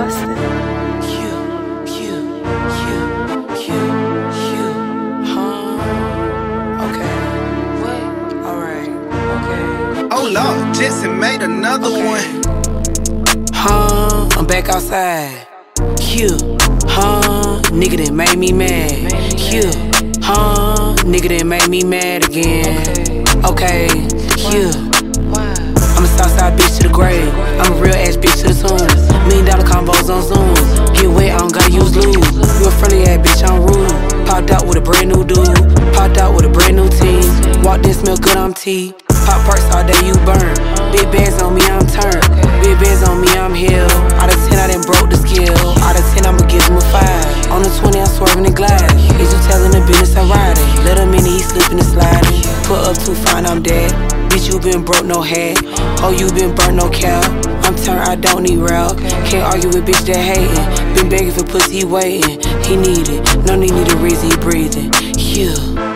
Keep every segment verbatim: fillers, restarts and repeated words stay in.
Boston. You, you, you, you, you, huh? Okay. What? Alright, okay. Oh Lord, Jetson made another Okay. one. Huh, I'm back outside. You, huh? Nigga that made me mad. You, huh? Nigga that made me mad again. Okay, you. I'm a Southside bitch to the grave. I'm a real ass bitch to the tomb. Million dollar combos on Zoom. Get wet, I don't gotta use lube. You a friendly ass bitch, I'm rude. Popped out with a brand new dude. Popped out with a brand new team. Walked in, smell good, I'm T. Pop perks all day, you burn. Big bands on me, I'm turned. Big bands on me, I'm healed. Out of ten, I done broke the skill. Out of ten, I'ma give him a five. On the twenty, I'm swerving and gliding. Is you telling the business I'm riding? Let him in, he slipping and sliding. Put up too fine, I'm dead. Bitch, you been broke, no head. Oh, you been burnt, no cap. I'm turned, I don't need route. Can't argue with bitch that hating. Been begging for pussy, he waiting. He need it, no need, need a reason, he breathing. You,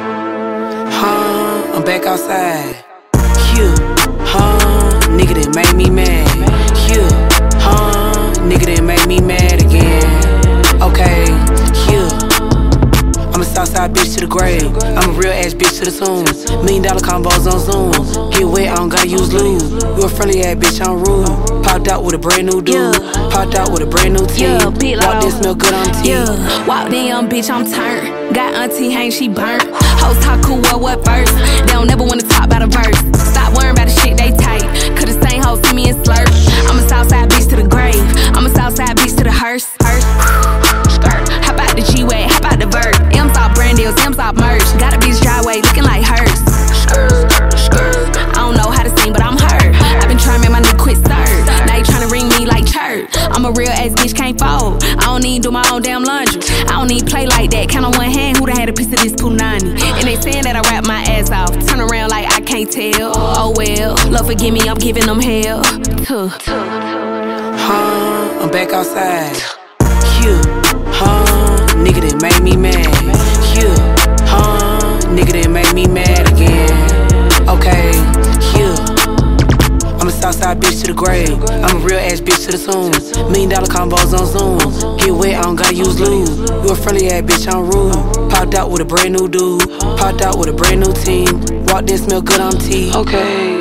huh? I'm back outside. You, huh? Nigga that made me mad. You, huh? Nigga that made me mad again. Okay, you. I'm a Southside bitch to the grave. I'm a real ass bitch to the tomb. Million dollar combos on Zoom. Get wet, I don't gotta use lube. You a friendly ass bitch, I'm rude. Popped out with a brand new dude. Yeah. Popped out with a brand new team. Yeah, big Walked in, low. smell good, I'm T. Yeah, walked in, young bitch, I'm turned. Got auntie hang, she burnt. Hoes talk cool, what, what first? They don't never wanna talk about a verse. Stop worrying about the shit they tight. Cause the same hoes see me and slurp. I'm a Southside bitch to the grave. I'm a Southside bitch to the hearse. hearse. How about the G-Way? How about the vert? M's all brand deals, M's all merch. Got a bitch driveway looking like hers. I don't know how to sing, but I'm hurt. I've been trying to make my nigga quit serve. Now you tryna ring me like church. I'm a real ass bitch, can't fold. I don't need do my own damn laundry. I don't need play like that. Count on one hand who done had a piece of this punani. And they saying that I rap my ass off. Turn around like I can't tell. Oh well, Lord forgive me, I'm giving them hell. Tuh. Huh, I'm back outside. You, huh, nigga that made me mad. You, huh, nigga that made me mad again. Okay, you. I'm a Southside bitch to the grave. I'm a real ass bitch to the tomb. Million dollar combos on Zoom. Get wet, I don't gotta use lube. You a friendly ass bitch, I'm rude. Popped out with a brand new dude. Popped out with a brand new team. Walked in, smell good, I'm T. Okay.